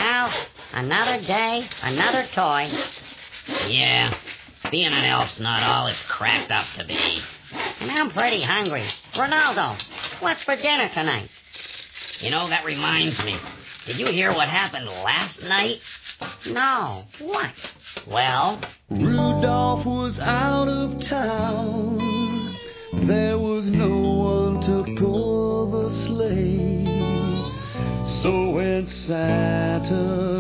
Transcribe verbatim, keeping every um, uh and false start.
Well, another day, another toy. Yeah, being an elf's not all it's cracked up to be. And I'm pretty hungry. Ronaldo, what's for dinner tonight? You know, that reminds me. Did you hear what happened last night? No. What? Well, Rudolph was out of town. There was no one to pull the sleigh. So when Santa